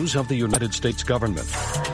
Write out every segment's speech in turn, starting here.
news of the United States government.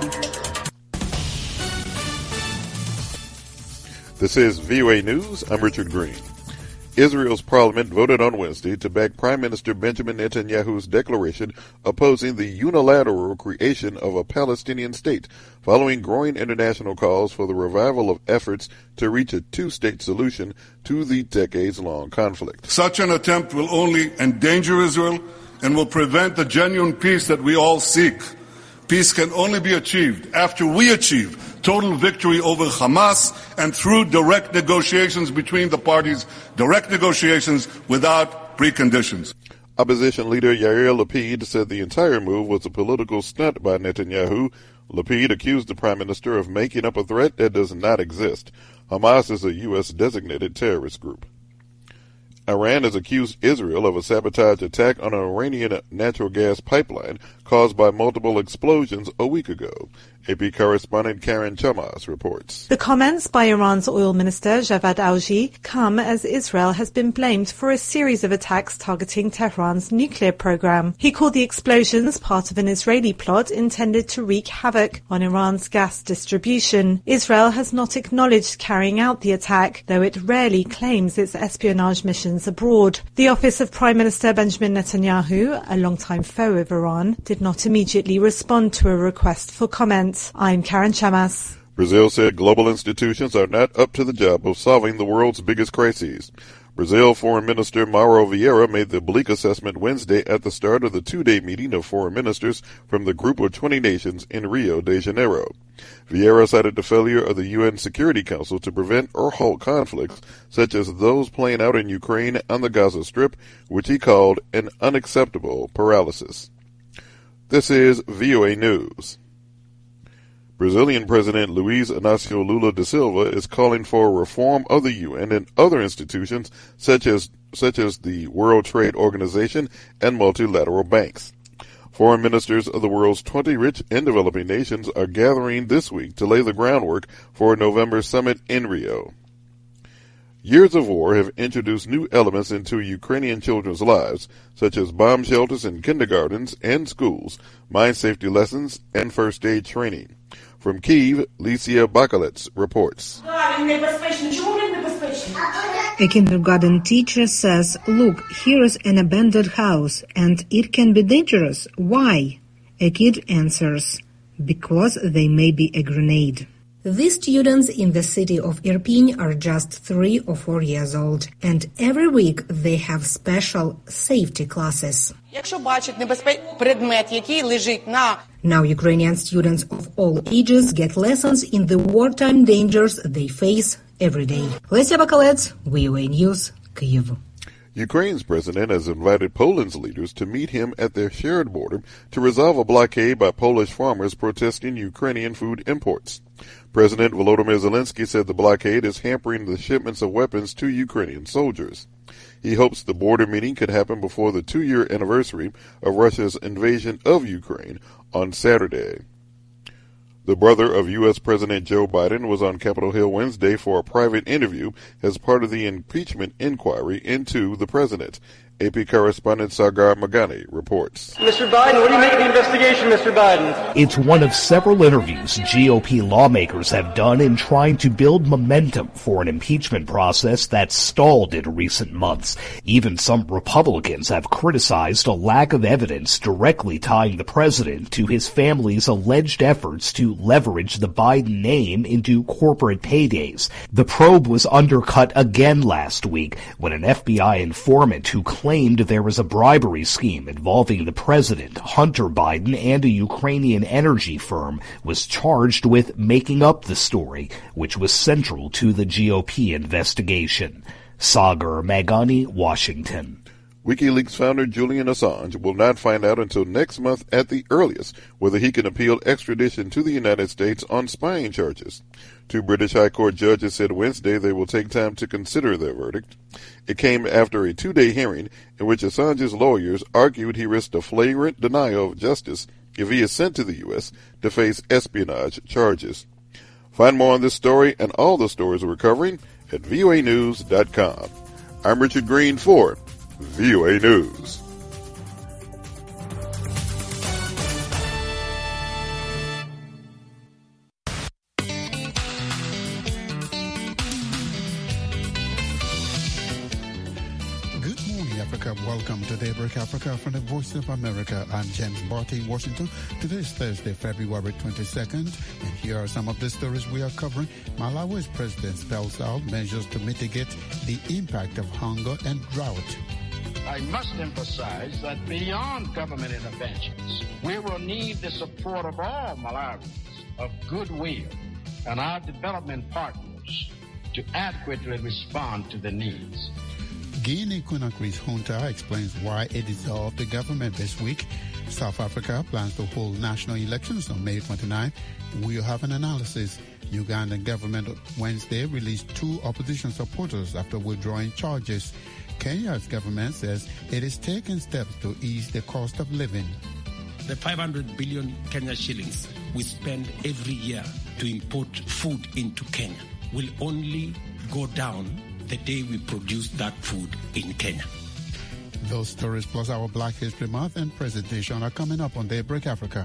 This is VOA News. I'm Richard Green. Israel's parliament voted on Wednesday to back Prime Minister Benjamin Netanyahu's declaration opposing the unilateral creation of a Palestinian state, following growing international calls for the revival of efforts to reach a two-state solution to the decades-long conflict. Such an attempt will only endanger Israel and will prevent the genuine peace that we all seek. Peace can only be achieved after we achieve total victory over Hamas and through direct negotiations between the parties, direct negotiations without preconditions. Opposition leader Yair Lapid said the entire move was a political stunt by Netanyahu. Lapid accused the prime minister of making up a threat that does not exist. Hamas is a U.S. designated terrorist group. Iran has accused Israel of a sabotage attack on an Iranian natural gas pipeline caused by multiple explosions a week ago. AP correspondent Karen Chamas reports. The comments by Iran's oil minister Javad Alji come as Israel has been blamed for a series of attacks targeting Tehran's nuclear program. He called the explosions part of an Israeli plot intended to wreak havoc on Iran's gas distribution. Israel has not acknowledged carrying out the attack, though it rarely claims its espionage missions abroad. The office of Prime Minister Benjamin Netanyahu, a longtime foe of Iran, did not immediately respond to a request for comment. I'm Karen Chamas. Brazil said global institutions are not up to the job of solving the world's biggest crises. Brazil Foreign Minister Mauro Vieira made the bleak assessment Wednesday at the start of the two-day meeting of foreign ministers from the Group of 20 Nations in Rio de Janeiro. Vieira cited the failure of the UN Security Council to prevent or halt conflicts, such as those playing out in Ukraine and the Gaza Strip, which he called an unacceptable paralysis. This is VOA News. Brazilian President Luiz Inácio Lula da Silva is calling for a reform of the UN and other institutions such as the World Trade Organization and multilateral banks. Foreign ministers of the world's 20 rich and developing nations are gathering this week to lay the groundwork for a November summit in Rio. Years of war have introduced new elements into Ukrainian children's lives, such as bomb shelters in kindergartens and schools, mine safety lessons, and first aid training. From Kyiv, Licia Bakalets reports. A kindergarten teacher says, "Look, here is an abandoned house, and it can be dangerous. Why?" A kid answers, "Because they may be a grenade." These students in the city of Irpin are just 3 or 4 years old, and every week they have special safety classes. Now Ukrainian students of all ages get lessons in the wartime dangers they face every day. Lesia Bakalets, VOA News, Kyiv. Ukraine's president has invited Poland's leaders to meet him at their shared border to resolve a blockade by Polish farmers protesting Ukrainian food imports. President Volodymyr Zelensky said the blockade is hampering the shipments of weapons to Ukrainian soldiers. He hopes the border meeting could happen before the 2-year anniversary of Russia's invasion of Ukraine on Saturday. The brother of U.S. President Joe Biden was on Capitol Hill Wednesday for a private interview as part of the impeachment inquiry into the president. AP correspondent Sagar Magani reports. Mr. Biden, what do you make of the investigation, Mr. Biden? It's one of several interviews GOP lawmakers have done in trying to build momentum for an impeachment process that stalled in recent months. Even some Republicans have criticized a lack of evidence directly tying the president to his family's alleged efforts to leverage the Biden name into corporate paydays. The probe was undercut again last week when an FBI informant who claimed there was a bribery scheme involving the president, Hunter Biden, and a Ukrainian energy firm was charged with making up the story, which was central to the GOP investigation. Sagar Magani, Washington. WikiLeaks founder Julian Assange will not find out until next month at the earliest whether he can appeal extradition to the United States on spying charges. 2 British High Court judges said Wednesday they will take time to consider their verdict. It came after a 2-day hearing in which Assange's lawyers argued he risked a flagrant denial of justice if he is sent to the U.S. to face espionage charges. Find more on this story and all the stories we're covering at voanews.com. I'm Richard Green for VOA News. Africa. Welcome to Daybreak Africa from the Voice of America. I'm James Barty in Washington. Today is Thursday, February 22nd, and here are some of the stories we are covering. Malawi's president spells out measures to mitigate the impact of hunger and drought. I must emphasize that beyond government interventions, we will need the support of all Malawians of goodwill and our development partners to adequately respond to the needs. Guinea-Conakry's junta explains why it dissolved the government this week. South Africa plans to hold national elections on May 29. We'll have an analysis. Ugandan government Wednesday released 2 opposition supporters after withdrawing charges. Kenya's government says it is taking steps to ease the cost of living. The 500 billion Kenya shillings we spend every year to import food into Kenya will only go down the day we produce that food in Kenya. Those stories plus our Black History Month and presentation are coming up on Daybreak Africa.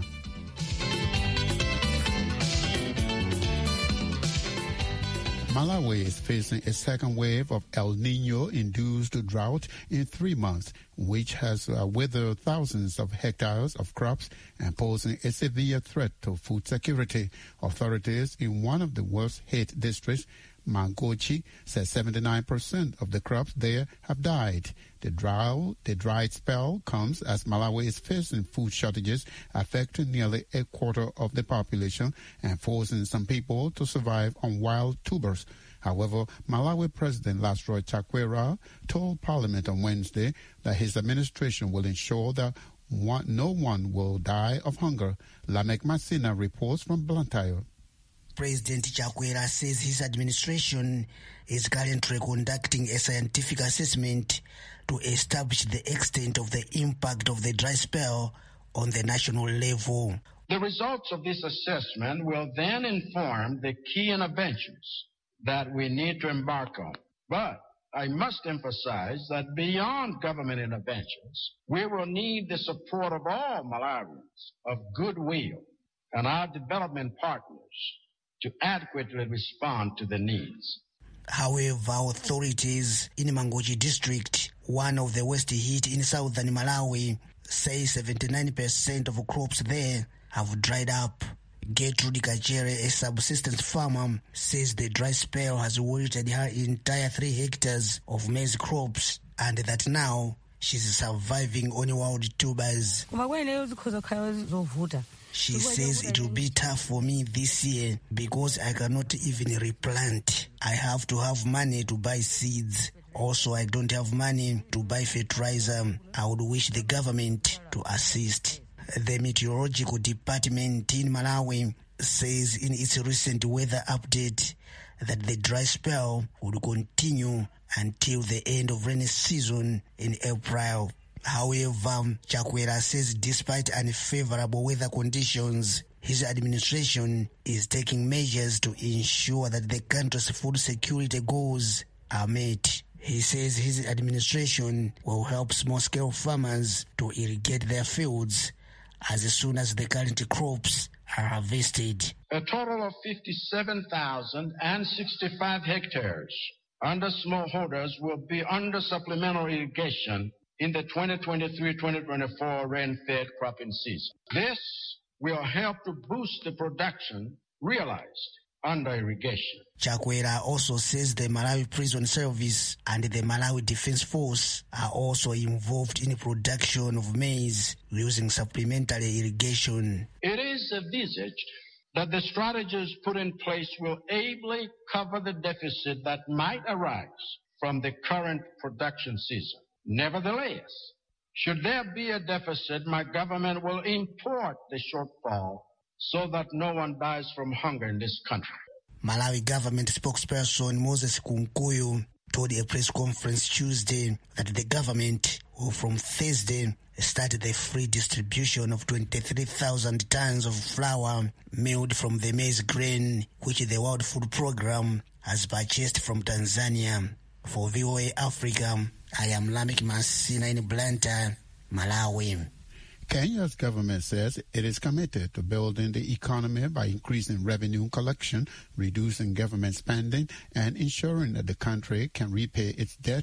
Malawi is facing a second wave of El Nino-induced drought in 3 months, which has withered thousands of hectares of crops and posing a severe threat to food security. Authorities in one of the worst hit districts, Mangochi, says 79% of the crops there have died. The dry spell comes as Malawi is facing food shortages affecting nearly a quarter of the population and forcing some people to survive on wild tubers. However, Malawi President Lazarus Chakwera told Parliament on Wednesday that his administration will ensure that no one will die of hunger. Lamek Masina reports from Blantyre. President Chakwera says his administration is currently conducting a scientific assessment to establish the extent of the impact of the dry spell on the national level. The results of this assessment will then inform the key interventions that we need to embark on. But I must emphasize that beyond government interventions, we will need the support of all Malawians of goodwill and our development partners to adequately respond to the needs. However, authorities in Mangochi district, one of the worst hit in southern Malawi, say 79% of crops there have dried up. Gertrude Kachere, a subsistence farmer, says the dry spell has wilted her entire 3 hectares of maize crops and that now she's surviving on wild tubers. She says it will be tough for me this year because I cannot even replant. I have to have money to buy seeds. Also, I don't have money to buy fertilizer. I would wish the government to assist. The Meteorological Department in Malawi says in its recent weather update that the dry spell would continue until the end of rainy season in April. However, Chakwera says despite unfavorable weather conditions, his administration is taking measures to ensure that the country's food security goals are met. He says his administration will help small-scale farmers to irrigate their fields as soon as the current crops are harvested. A total of 57,065 hectares under smallholders will be under supplemental irrigation in the 2023-2024 rain-fed cropping season. This will help to boost the production realized under irrigation. Chakwera also says the Malawi Prison Service and the Malawi Defense Force are also involved in the production of maize using supplementary irrigation. It is envisaged that the strategies put in place will ably cover the deficit that might arise from the current production season. Nevertheless, should there be a deficit, my government will import the shortfall so that no one dies from hunger in this country. Malawi government spokesperson Moses Kunkuyu told a press conference Tuesday that the government will from Thursday start the free distribution of 23,000 tons of flour milled from the maize grain, which the World Food Programme has purchased from Tanzania. For VOA Africa, I am Lamek Masina in Blantyre, Malawi. Kenya's government says it is committed to building the economy by increasing revenue collection, reducing government spending, and ensuring that the country can repay its debt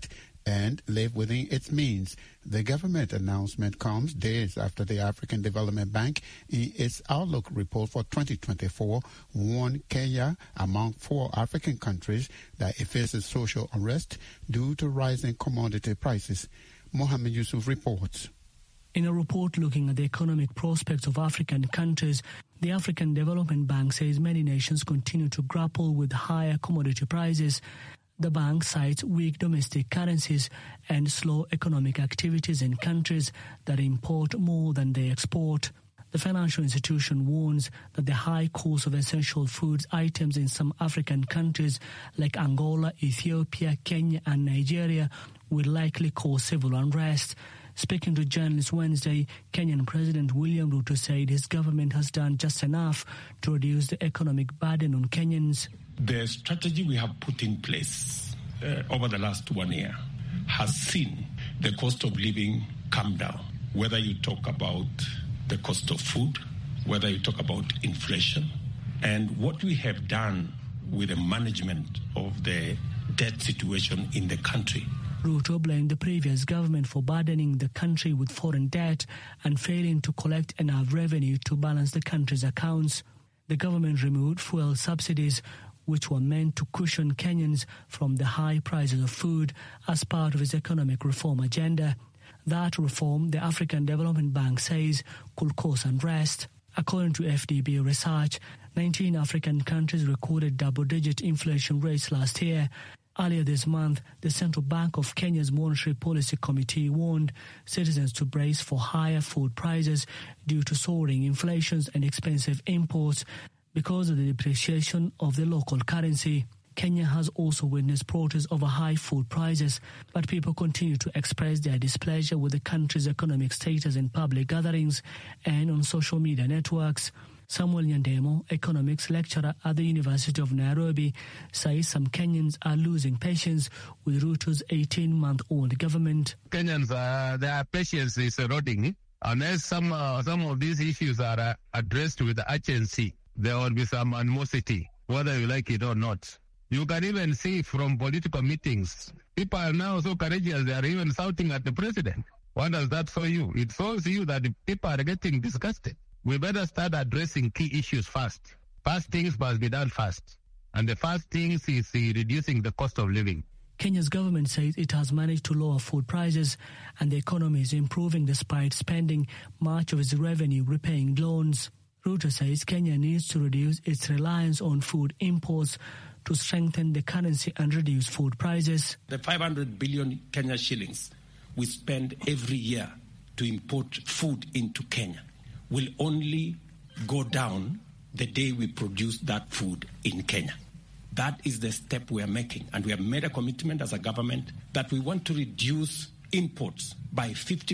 and live within its means. The government announcement comes days after the African Development Bank, in its Outlook report for 2024, warned Kenya, among 4 African countries, that it faces social unrest due to rising commodity prices. Mohammed Yusuf reports. In a report looking at the economic prospects of African countries, the African Development Bank says many nations continue to grapple with higher commodity prices. The bank cites weak domestic currencies and slow economic activities in countries that import more than they export. The financial institution warns that the high cost of essential foods items in some African countries like Angola, Ethiopia, Kenya and Nigeria will likely cause civil unrest. Speaking to journalists Wednesday, Kenyan President William Ruto said his government has done just enough to reduce the economic burden on Kenyans. The strategy we have put in place over the last 1 year has seen the cost of living come down. Whether you talk about the cost of food, whether you talk about inflation, and what we have done with the management of the debt situation in the country. Ruto blamed the previous government for burdening the country with foreign debt and failing to collect enough revenue to balance the country's accounts. The government removed fuel subsidies, which were meant to cushion Kenyans from the high prices of food as part of its economic reform agenda. That reform, the African Development Bank says, could cause unrest. According to FDB research, 19 African countries recorded double-digit inflation rates last year. Earlier this month, the Central Bank of Kenya's Monetary Policy Committee warned citizens to brace for higher food prices due to soaring inflations and expensive imports because of the depreciation of the local currency. Kenya has also witnessed protests over high food prices, but people continue to express their displeasure with the country's economic status in public gatherings and on social media networks. Samuel Nyandemo, economics lecturer at the University of Nairobi, says some Kenyans are losing patience with Ruto's 18-month-old government. Kenyans, their patience is eroding. Unless some of these issues are addressed with urgency, there will be some animosity, whether you like it or not. You can even see from political meetings, people are now so courageous, they are even shouting at the president. What does that show you? It shows you that the people are getting disgusted. We better start addressing key issues first. First things must be done first. And the first thing is reducing the cost of living. Kenya's government says it has managed to lower food prices and the economy is improving despite spending much of its revenue repaying loans. Ruto says Kenya needs to reduce its reliance on food imports to strengthen the currency and reduce food prices. The 500 billion Kenya shillings we spend every year to import food into Kenya will only go down the day we produce that food in Kenya. That is the step we are making. And we have made a commitment as a government that we want to reduce imports by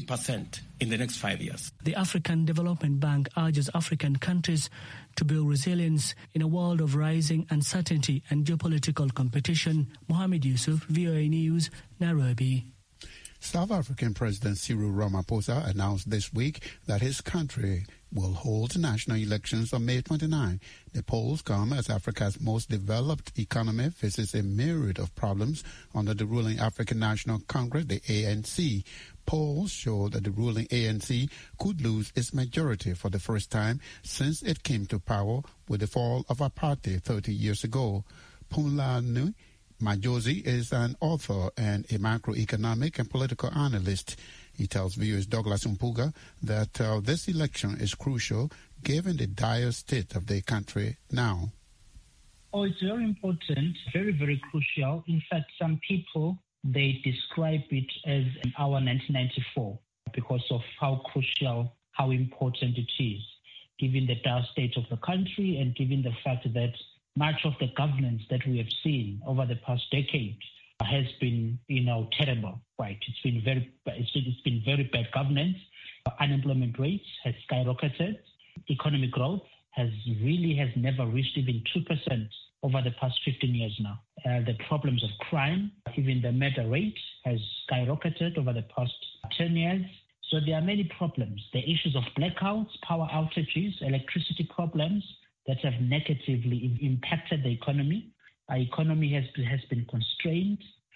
50% in the next 5 years. The African Development Bank urges African countries to build resilience in a world of rising uncertainty and geopolitical competition. Mohammed Yusuf, VOA News, Nairobi. South African President Cyril Ramaphosa announced this week that his country will hold national elections on May 29. The polls come as Africa's most developed economy faces a myriad of problems under the ruling African National Congress, the ANC. Polls show that the ruling ANC could lose its majority for the first time since it came to power with the fall of apartheid 30 years ago. Phumlani Majosi is an author and a macroeconomic and political analyst. He tells viewers Douglas Mpuga that this election is crucial given the dire state of the country now. Oh, it's very important, very, very crucial. In fact, some people, they describe it as our 1994 because of how crucial, how important it is, given the dire state of the country and given the fact that much of the governance that we have seen over the past decade has been, terrible. Right? It's been very bad governance. Unemployment rates has skyrocketed. Economic growth has never reached even 2% over the past 15 years now. The problems of crime, even the murder rate has skyrocketed over the past 10 years. So there are many problems. The issues of blackouts, power outages, electricity problems that have negatively impacted the economy. Our economy has been constrained.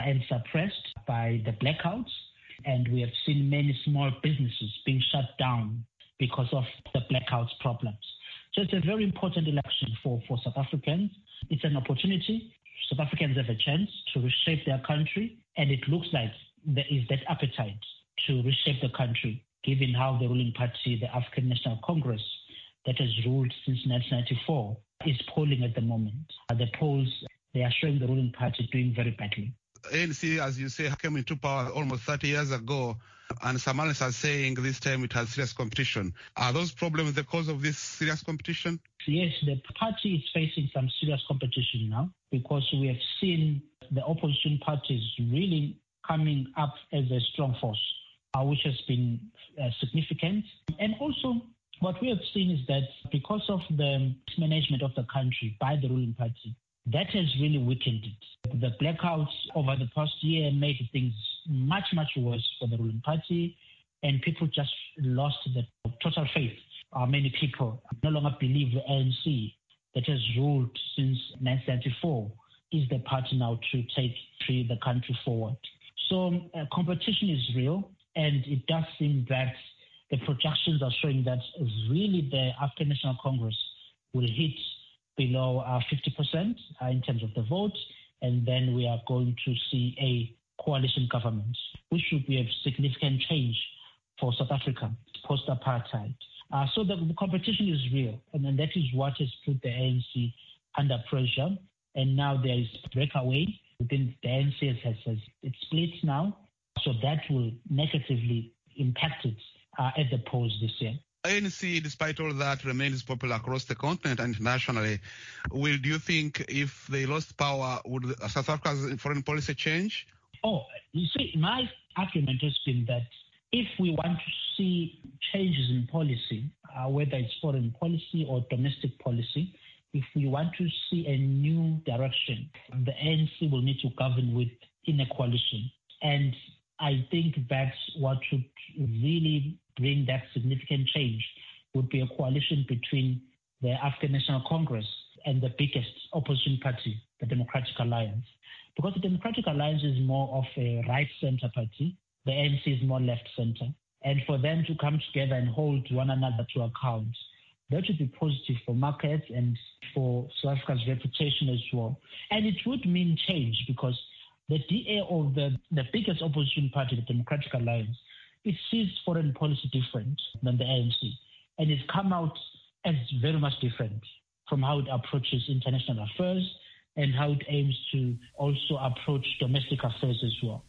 and suppressed by the blackouts. And we have seen many small businesses being shut down because of the blackouts problems. So it's a very important election for South Africans. It's an opportunity. South Africans have a chance to reshape their country, and it looks like there is that appetite to reshape the country, given how the ruling party, the African National Congress, that has ruled since 1994, is polling at the moment. The polls, they are showing the ruling party doing very badly. ANC, as you say, came into power almost 30 years ago, and some analysts are saying this time it has serious competition. Are those problems the cause of this serious competition? Yes, the party is facing some serious competition now because we have seen the opposition parties really coming up as a strong force, which has been significant. And also, what we have seen is that because of the mismanagement of the country by the ruling party, that has really weakened it. The blackouts over the past year made things much, much worse for the ruling party, and people just lost the total faith. Many people no longer believe the ANC that has ruled since 1994 is the party now to take the country forward. So competition is real, and it does seem that the projections are showing that really the African National Congress will hit below 50% in terms of the vote, and then we are going to see a coalition government, which would be a significant change for South Africa post-apartheid. So the competition is real, and that is what has put the ANC under pressure. And now there is breakaway within the ANC has it splits now, so that will negatively impact it at the polls this year. ANC, despite all that, remains popular across the continent and internationally. Do you think if they lost power, would South Africa's foreign policy change? Oh, you see, my argument has been that if we want to see changes in policy, whether it's foreign policy or domestic policy, if we want to see a new direction, the ANC will need to govern within a coalition. And I think that's what should really bring that significant change would be a coalition between the African National Congress and the biggest opposition party, the Democratic Alliance. Because the Democratic Alliance is more of a right-center party, the ANC is more left-center. And for them to come together and hold one another to account, that would be positive for markets and for South Africa's reputation as well. And it would mean change because the DA of the biggest opposition party, the Democratic Alliance, it sees foreign policy different than the ANC. And it's come out as very much different from how it approaches international affairs and how it aims to also approach domestic affairs as well.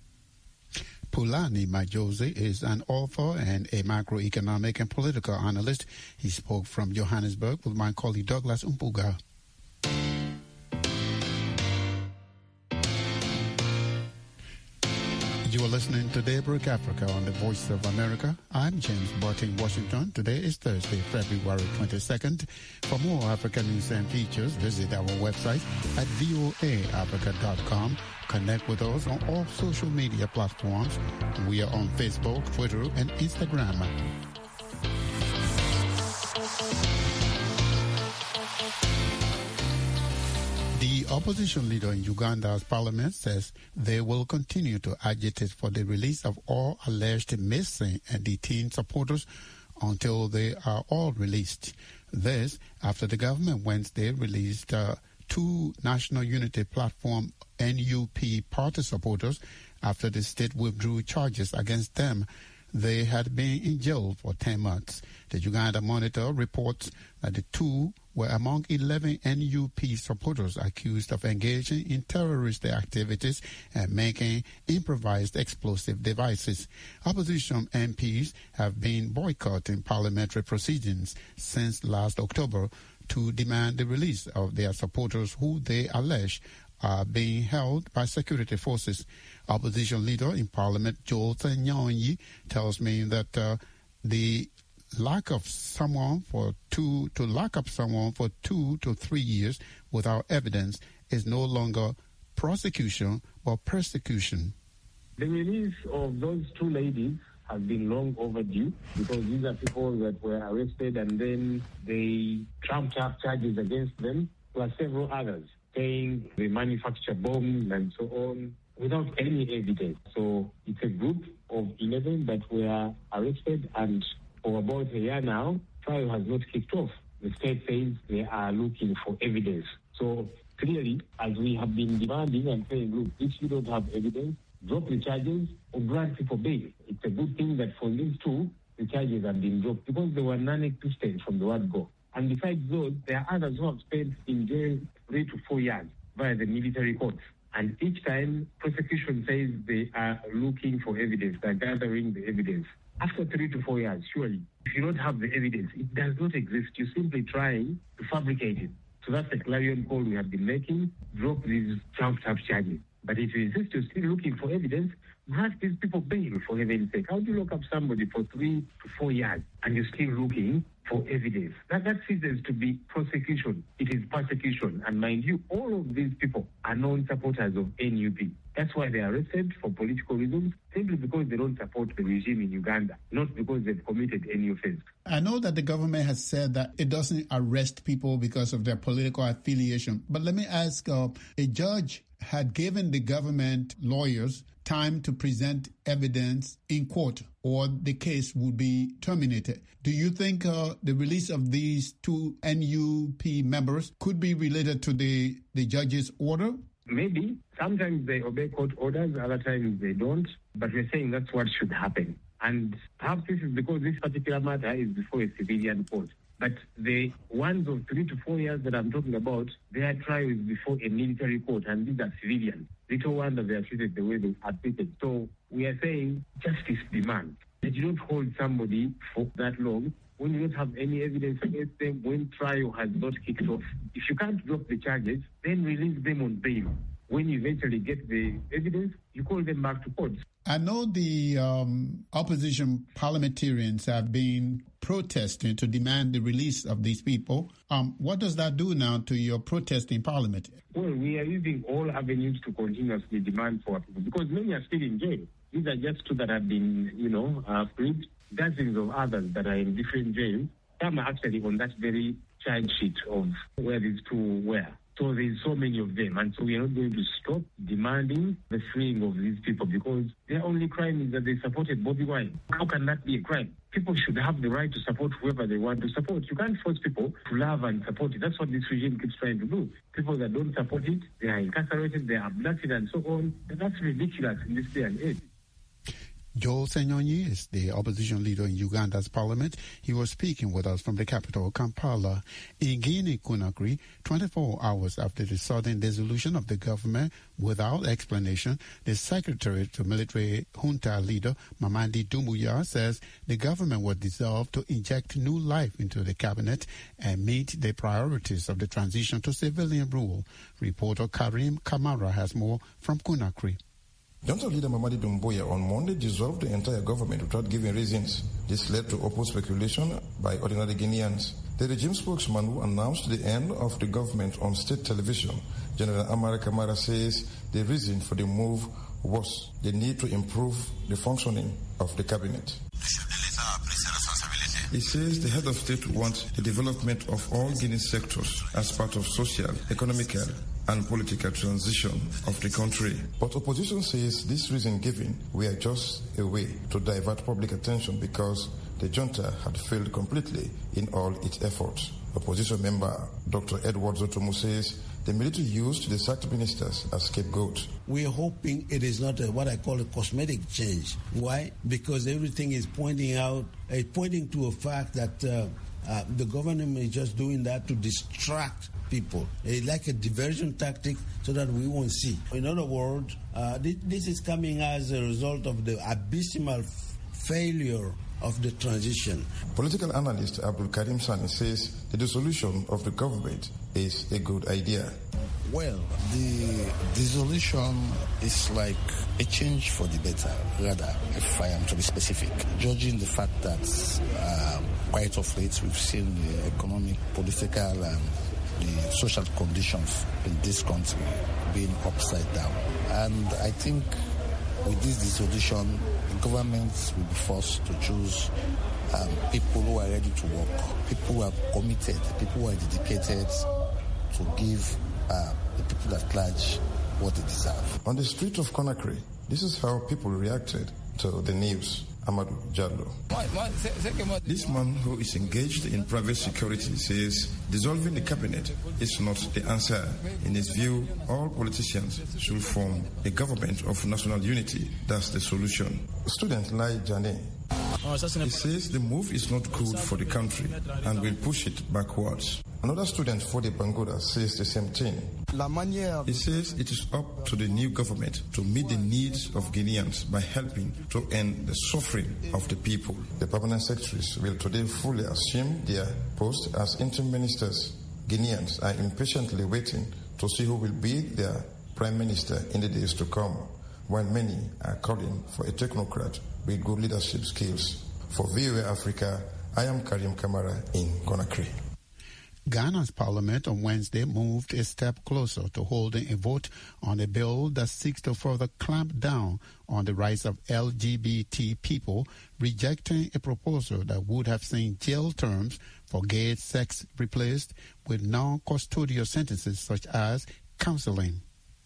Phulani Majosi is an author and a macroeconomic and political analyst. He spoke from Johannesburg with my colleague Douglas Umpuga. You are listening to Daybreak Africa on the Voice of America. I'm James Barton, Washington. Today is Thursday, February 22nd. For more African news and features, visit our website at voaafrica.com. Connect with us on all social media platforms. We are on Facebook, Twitter, and Instagram. The opposition leader in Uganda's parliament says they will continue to agitate for the release of all alleged missing and detained supporters until they are all released. This after the government Wednesday released two National Unity Platform NUP party supporters after the state withdrew charges against them. They had been in jail for 10 months. The Uganda Monitor reports that the two were among 11 NUP supporters accused of engaging in terrorist activities and making improvised explosive devices. Opposition MPs have been boycotting parliamentary proceedings since last October to demand the release of their supporters who they allege are being held by security forces. Opposition leader in Parliament Joel Nyonyi tells me that the lack of someone for 2 to 3 years without evidence is no longer prosecution but persecution. The release of those two ladies has been long overdue because these are people that were arrested and then they trumped up charges against them, plus several others, saying they manufacture bombs and so on. without any evidence. So it's a group of 11 that were arrested, and for about a year now, trial has not kicked off. The state says they are looking for evidence. So clearly, as we have been demanding and saying, look, if you don't have evidence, drop the charges or grant people bail. It's a good thing that for these two, the charges have been dropped because they were non-existent from the word go. And besides those, there are others who have spent in jail 3 to 4 years via the military courts. And each time, prosecution says they are looking for evidence, they're gathering the evidence. After 3 to 4 years, surely, if you don't have the evidence, it does not exist. You're simply trying to fabricate it. So that's the clarion call we have been making. Drop these trumped-up charges. But if you insist you're still looking for evidence, grant these people bail, for heaven's sake. How do you lock up somebody for 3 to 4 years and you're still looking for evidence? That ceases to be prosecution. It is persecution. And mind you, all of these people are known supporters of NUP. That's why they are arrested for political reasons, simply because they don't support the regime in Uganda, not because they've committed any offense. I know that the government has said that it doesn't arrest people because of their political affiliation. But let me ask, a judge had given the government lawyers time to present evidence in court, or the case would be terminated. Do you think the release of these two NUP members could be related to the judge's order? Maybe. Sometimes they obey court orders, other times they don't. But we're saying that's what should happen. And perhaps this is because this particular matter is before a civilian court. But the ones of 3 to 4 years that I'm talking about, their trial is before a military court, and these are civilians. Little wonder they are treated the way they are treated. So we are saying justice demands that you don't hold somebody for that long when you don't have any evidence against them, when trial has not kicked off. If you can't drop the charges, then release them on bail. When you eventually get the evidence, you call them back to court. I know the opposition parliamentarians have been protesting to demand the release of these people. What does that do now to your protest in Parliament? Well, we are using all avenues to continuously demand for people because many are still in jail. These are just two that have been, freed. Dozens of others that are in different jails. Some are actually on that very charge sheet of where these two were. So there's so many of them. And so we are not going to stop demanding the freeing of these people because their only crime is that they supported Bobi Wine. How can that be a crime? People should have the right to support whoever they want to support. You can't force people to love and support it. That's what this regime keeps trying to do. People that don't support it, they are incarcerated, they are abducted and so on. And that's ridiculous in this day and age. Joel Senyonyi is the opposition leader in Uganda's parliament. He was speaking with us from the capital, Kampala. In Guinea-Conakry, 24 hours after the sudden dissolution of the government without explanation, the secretary to military junta leader, Mamadi Doumbouya, says the government was dissolved to inject new life into the cabinet and meet the priorities of the transition to civilian rule. Reporter Karim Kamara has more from Conakry. Junta leader Mamadi Doumbouya on Monday dissolved the entire government without giving reasons. This led to open speculation by ordinary Guineans. The regime spokesman who announced the end of the government on state television, General Amara Kamara, says the reason for the move was the need to improve the functioning of the cabinet. He says the head of state wants the development of all Guinea sectors as part of social, economical, and political transition of the country. But opposition says this reason given were just a way to divert public attention because the junta had failed completely in all its efforts. Opposition member Dr. Edward Zotomu says the military used the sacked ministers as scapegoats. We are hoping it is not what I call a cosmetic change. Why? Because everything is pointing to a fact that the government is just doing that to distract people. It's like a diversion tactic so that we won't see. In other words, this is coming as a result of the abysmal failure of the transition. Political analyst Abdul Karim Sani says the dissolution of the government is a good idea. Well, the dissolution is like a change for the better, rather, if I am to be specific. Judging the fact that quite of late we've seen the economic, political, and the social conditions in this country being upside down. And I think with this dissolution, the government will be forced to choose people who are ready to work, people who are committed, people who are dedicated to give the people at large what they deserve. On the street of Conakry, this is how people reacted to the news. Amadou Jallo. This man who is engaged in private security says dissolving the cabinet is not the answer. In his view, all politicians should form a government of national unity. That's the solution. Student Lai Jane. He says the move is not good for the country and will push it backwards. Another student, Fode Bangoda, says the same thing. He says it is up to the new government to meet the needs of Guineans by helping to end the suffering of the people. The permanent secretaries will today fully assume their post as interim ministers. Guineans are impatiently waiting to see who will be their prime minister in the days to come, while many are calling for a technocrat with good leadership skills. For VOA Africa, I am Karim Kamara in Conakry. Ghana's parliament on Wednesday moved a step closer to holding a vote on a bill that seeks to further clamp down on the rights of LGBT people, rejecting a proposal that would have seen jail terms for gay sex replaced with non-custodial sentences such as counseling.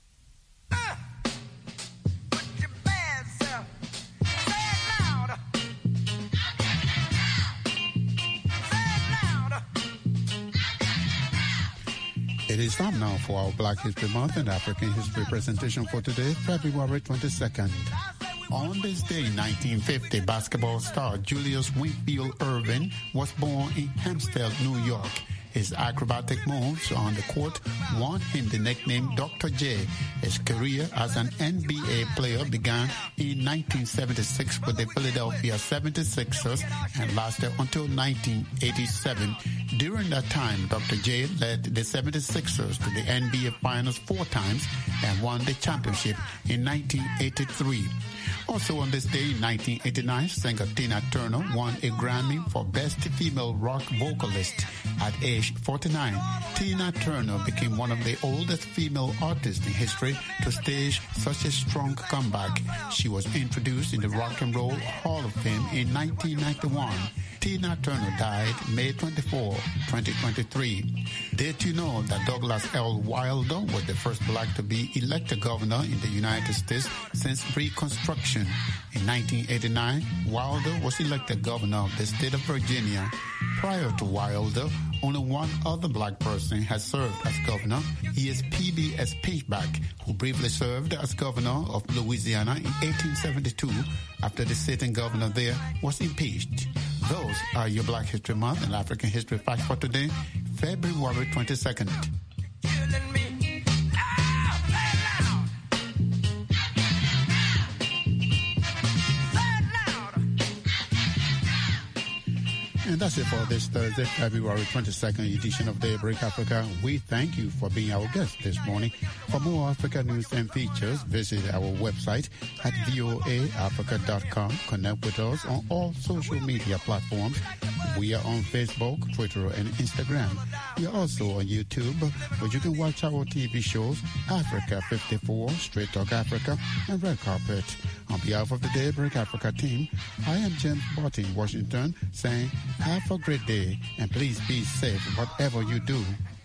It is time now for our Black History Month and African History presentation for today, February 22nd. On this day in 1950, basketball star Julius Winfield Irving was born in Hempstead, New York. His acrobatic moves on the court won him the nickname Dr. J. His career as an NBA player began in 1976 with the Philadelphia 76ers and lasted until 1987. During that time, Dr. J led the 76ers to the NBA Finals 4 times and won the championship in 1983. Also on this day in 1989, singer Tina Turner won a Grammy for Best Female Rock Vocalist. At age 49, Tina Turner became one of the oldest female artists in history to stage such a strong comeback. She was introduced in the Rock and Roll Hall of Fame in 1991. Tina Turner died May 24, 2023. Did you know that Douglas L. Wilder was the first black to be elected governor in the United States since Reconstruction? In 1989, Wilder was elected governor of the state of Virginia. Prior to Wilder, only one other black person has served as governor. He is P.B.S. Pageback, who briefly served as governor of Louisiana in 1872 after the sitting governor there was impeached. Those are your Black History Month and African History Facts for today, February 22nd. And that's it for this Thursday, February 22nd edition of Daybreak Africa. We thank you for being our guest this morning. For more Africa news and features, visit our website at voaafrica.com. Connect with us on all social media platforms. We are on Facebook, Twitter, and Instagram. We are also on YouTube, where you can watch our TV shows, Africa 54, Straight Talk Africa, and Red Carpet. On behalf of the Daybreak Africa team, I am James Barty in Washington, saying have a great day, and please be safe whatever you do.